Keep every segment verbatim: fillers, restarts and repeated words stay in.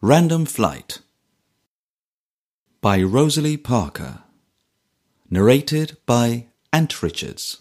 Random Flight by Rosalie Parker. Narrated by Ant Richards.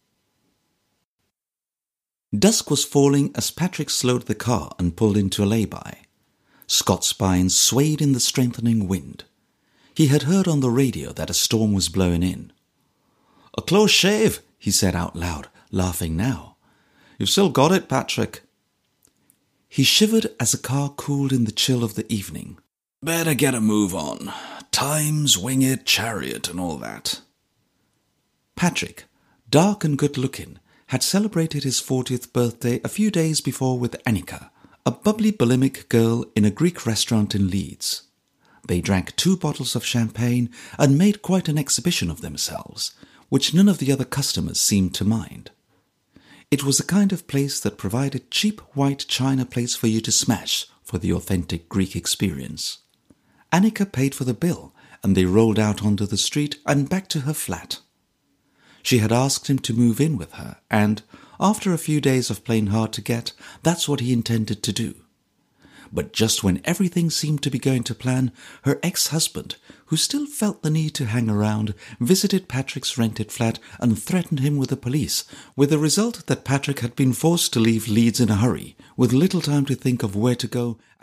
Dusk was falling as Patrick slowed the car and pulled into a lay-by. Scott's spine swayed in the strengthening wind. He had heard on the radio that a storm was blowing in. "A close shave," he said out loud, laughing now. "You've still got it, Patrick." He shivered as the car cooled in the chill of the evening. "Better get a move on. Time's winged chariot and all that." Patrick, dark and good-looking, had celebrated his fortieth birthday a few days before with Annika, a bubbly bulimic girl in a Greek restaurant in Leeds. They drank two bottles of champagne and made quite an exhibition of themselves, which none of the other customers seemed to mind. It was the kind of place that provided cheap white china plates for you to smash for the authentic Greek experience. Annika paid for the bill, and they rolled out onto the street and back to her flat. She had asked him to move in with her, and, after a few days of playing hard to get, that's what he intended to do. But just when everything seemed to be going to plan, her ex-husband, who still felt the need to hang around, visited Patrick's rented flat and threatened him with the police, with the result that Patrick had been forced to leave Leeds in a hurry, with little time to think of where to go